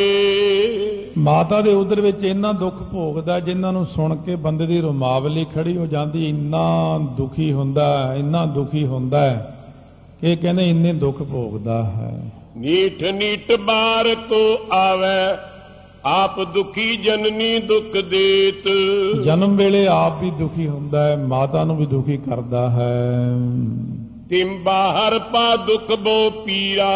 ਆਏ। ਮਾਤਾ ਦੇ ਉਦਰ ਵਿੱਚ ਇੰਨਾ ਦੁੱਖ ਭੋਗਦਾ ਜਿਨ੍ਹਾਂ ਨੂੰ ਸੁਣ ਕੇ ਬੰਦੇ ਦੀ ਰੁਮਾਵਲੀ ਖੜੀ ਹੋ ਜਾਂਦੀ। ਇੰਨਾ ਦੁਖੀ ਹੁੰਦਾ ਇੰਨਾ ਦੁਖੀ ਹੁੰਦਾ ਹੈ ਕਿ ਕਹਿੰਦੇ ਇੰਨੇ ਦੁੱਖ ਭੋਗਦਾ ਹੈ। ਨੀਠ ਨੀਠ ਬਾਰ ਕੋ ਆਵੈ, ਆਪ ਦੁਖੀ ਜਨਨੀ ਦੁੱਖ ਦੇਤ। ਜਨਮ ਵੇਲੇ ਆਪ ਵੀ ਦੁਖੀ ਹੁੰਦਾ ਹੈ, ਮਾਤਾ ਨੂੰ ਵੀ ਦੁਖੀ ਕਰਦਾ ਹੈ। ਤਿਮ ਬਾਹਰ ਪਾ ਦੁਖ ਬੋ ਪੀਰਾ,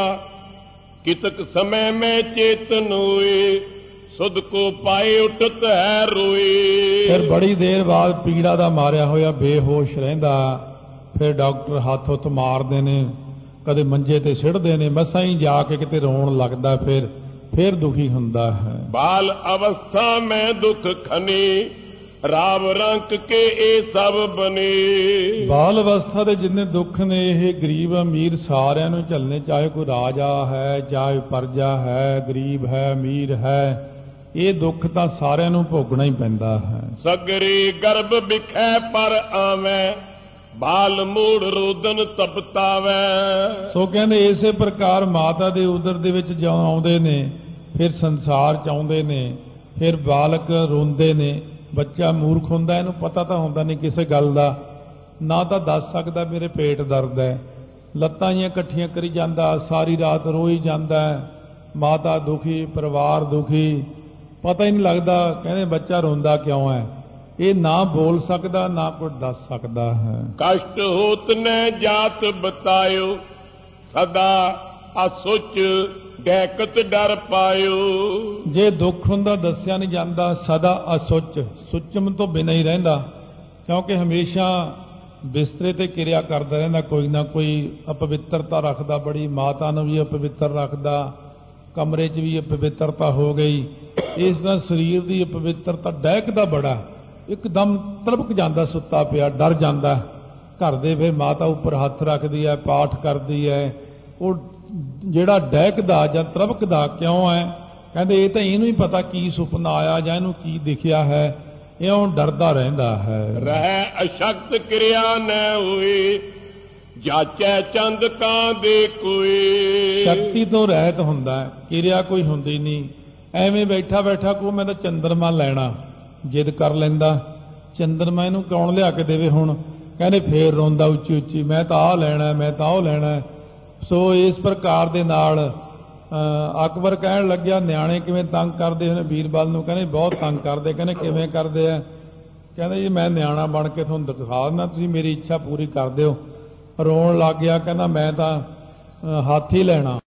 ਕਿਤਕ ਸਮੇਂ ਮੈਂ ਚੇਤਨ ਹੋਏ। ਸੁਧ ਕੋ ਪਾਏ ਉਠਤ ਹੈ ਰੋਏ। ਫਿਰ ਬੜੀ ਦੇਰ ਬਾਅਦ ਪੀੜਾ ਦਾ ਮਾਰਿਆ ਹੋਇਆ ਬੇਹੋਸ਼ ਰਹਿੰਦਾ। ਫਿਰ ਡਾਕਟਰ ਹੱਥ ਹੁੱਥ ਮਾਰਦੇ ਨੇ, ਕਦੇ ਮੰਜੇ ਤੇ ਸਿੱਟਦੇ ਨੇ, ਮਸਾਂ ਹੀ ਜਾ ਕੇ ਕਿਤੇ ਰੋਣ ਲੱਗਦਾ। ਫਿਰ ਫਿਰ ਦੁਖੀ ਹੁੰਦਾ ਹੈ। ਬਾਲ ਅਵਸਥਾ ਮੈਂ ਦੁੱਖ ਖਨੇ, ਰਾਵ ਰੰਕ ਕੇ ਇਹ ਸਭ ਬਨੇ। ਬਾਲ ਅਵਸਥਾ ਦੇ ਜਿੰਨੇ ਦੁੱਖ ਨੇ ਇਹ ਗਰੀਬ ਅਮੀਰ ਸਾਰਿਆਂ ਨੂੰ ਝੱਲਣੇ, ਚਾਹੇ ਕੋਈ ਰਾਜਾ ਹੈ, ਚਾਹੇ ਪਰਜਾ ਹੈ, ਗਰੀਬ ਹੈ, ਅਮੀਰ ਹੈ, ਇਹ ਦੁੱਖ ਤਾਂ ਸਾਰਿਆਂ ਨੂੰ ਭੋਗਣਾ ਹੀ ਪੈਂਦਾ ਹੈ। ਸਗਰੇ ਗਰਭ ਬਿਖੈ ਪਰ ਆਵੈ, ਬਾਲ ਮੂੜ ਰੋਦਨ ਤਪਤਾਵੈ। ਸੋ ਕਹਿੰਦੇ ਇਸੇ ਪ੍ਰਕਾਰ ਮਾਤਾ ਦੇ ਉਦਰ ਦੇ ਵਿੱਚ ਜਦੋਂ ਆਉਂਦੇ ਨੇ, ਫਿਰ ਸੰਸਾਰ ਚ ਆਉਂਦੇ ਨੇ, ਫਿਰ ਬਾਲਕ ਰੋਂਦੇ ਨੇ। ਬੱਚਾ ਮੂਰਖ ਹੁੰਦਾ, ਇਹਨੂੰ ਪਤਾ ਤਾਂ ਹੁੰਦਾ ਨਹੀਂ ਕਿਸੇ ਗੱਲ ਦਾ, ਨਾ ਤਾਂ ਦੱਸ ਸਕਦਾ ਮੇਰੇ ਪੇਟ ਦਰਦ ਹੈ, ਲੱਤਾਂ ਹੀ ਇਕੱਠੀਆਂ ਕਰੀ ਜਾਂਦਾ, ਸਾਰੀ ਰਾਤ ਰੋਈ ਜਾਂਦਾ। ਮਾਤਾ ਦੁਖੀ, ਪਰਿਵਾਰ ਦੁਖੀ, ਪਤਾ ਹੀ ਨਹੀਂ ਲੱਗਦਾ ਕਹਿੰਦੇ ਬੱਚਾ ਰੋਂਦਾ ਕਿਉਂ ਹੈ। ਇਹ ਨਾ ਬੋਲ ਸਕਦਾ ਨਾ ਕੁਝ ਦੱਸ ਸਕਦਾ ਹੈ। ਕਸ਼ਟ ਹੋਤ ਨੈ ਜਾਤ ਬਤਾਇਓ, ਸਦਾ ਅਸੁਚ ਡੈਕਤ ਡਰ ਪਾਇਓ। ਜੇ ਦੁੱਖ ਹੁੰਦਾ ਦੱਸਿਆ ਨਹੀਂ ਜਾਂਦਾ, ਸਦਾ ਅਸੁਚ, ਸੁਚਮ ਤੋਂ ਬਿਨਾਂ ਹੀ ਰਹਿੰਦਾ, ਕਿਉਂਕਿ ਹਮੇਸ਼ਾ ਬਿਸਤਰੇ ਤੇ ਕਿਰਿਆ ਕਰਦਾ ਰਹਿੰਦਾ, ਕੋਈ ਨਾ ਕੋਈ ਅਪਵਿੱਤਰਤਾ ਰੱਖਦਾ। ਬੜੀ ਮਾਤਾ ਨੂੰ ਵੀ ਅਪਵਿੱਤਰ ਰੱਖਦਾ, ਕਮਰੇ 'ਚ ਵੀ ਅਪਵਿੱਤਰਤਾ ਹੋ ਗਈ। ਇਸ ਤਰ੍ਹਾਂ ਸਰੀਰ ਦੀ ਅਪਵਿੱਤਰਤਾ ਡਹਿਕਦਾ ਬੜਾ, ਇੱਕਦਮ ਤੜਪਕ ਜਾਂਦਾ ਸੁੱਤਾ ਪਿਆ, ਡਰ ਜਾਂਦਾ। ਘਰ ਦੇ ਫਿਰ ਮਾਤਾ ਉੱਪਰ ਹੱਥ ਰੱਖਦੀ ਹੈ, ਪਾਠ ਕਰਦੀ ਹੈ। ਉਹ ਜਿਹੜਾ ਡਹਿਕਦਾ ਜਾਂ ਤੜਪਕਦਾ ਕਿਉਂ ਹੈ, ਕਹਿੰਦੇ ਇਹ ਤਾਂ ਇਹਨੂੰ ਹੀ ਪਤਾ ਕੀ ਸੁਪਨਾ ਆਇਆ ਜਾਂ ਇਹਨੂੰ ਕੀ ਦਿਖਿਆ ਹੈ, ਇਉਂ ਡਰਦਾ ਰਹਿੰਦਾ ਹੈ। ਰਹਿ ਅਸ਼ਕਤ ਕਿਰਿਆ ਨ ਹੋਏ, ਜਾਚੈ ਚੰਦ ਕਾਂ ਦੇ ਕੋਏ। ਸ਼ਕਤੀ ਤੋਂ ਰਹਿਤ ਹੁੰਦਾ, ਕਿਰਿਆ ਕੋਈ ਹੁੰਦੀ ਨਹੀਂ। ਐਵੇਂ ਬੈਠਾ ਬੈਠਾ ਕੋ ਮੈਂ ਤਾਂ ਚੰਦਰਮਾ ਲੈਣਾ, ਜਿੱਦ ਕਰ ਲੈਂਦਾ। ਚੰਦਰਮਾ ਇਹਨੂੰ ਕੌਣ ਲਿਆ ਕੇ ਦੇਵੇ ਹੁਣ, ਕਹਿੰਦੇ ਫੇਰ ਰੋਂਦਾ ਉੱਚੀ ਉੱਚੀ, ਮੈਂ ਤਾਂ ਆਹ ਲੈਣਾ, ਮੈਂ ਤਾਂ ਉਹ ਲੈਣਾ। ਸੋ ਇਸ ਪ੍ਰਕਾਰ ਦੇ ਨਾਲ ਅਕਬਰ ਕਹਿਣ ਲੱਗਿਆ ਨਿਆਣੇ ਕਿਵੇਂ ਤੰਗ ਕਰਦੇ ਨੇ ਬੀਰਬਲ ਨੂੰ। ਕਹਿੰਦੇ ਬਹੁਤ ਤੰਗ ਕਰਦੇ। ਕਹਿੰਦੇ ਕਿਵੇਂ ਕਰਦੇ ਆ? ਕਹਿੰਦੇ ਜੀ ਮੈਂ ਨਿਆਣਾ ਬਣ ਕੇ ਤੁਹਾਨੂੰ ਦਿਖਾ ਦਿੰਦਾ, ਤੁਸੀਂ ਮੇਰੀ ਇੱਛਾ ਪੂਰੀ ਕਰ ਦਿਓ। ਰੋਣ ਲੱਗ ਗਿਆ, ਕਹਿੰਦਾ ਮੈਂ ਤਾਂ ਹੱਥ ਹੀ ਲੈਣਾ।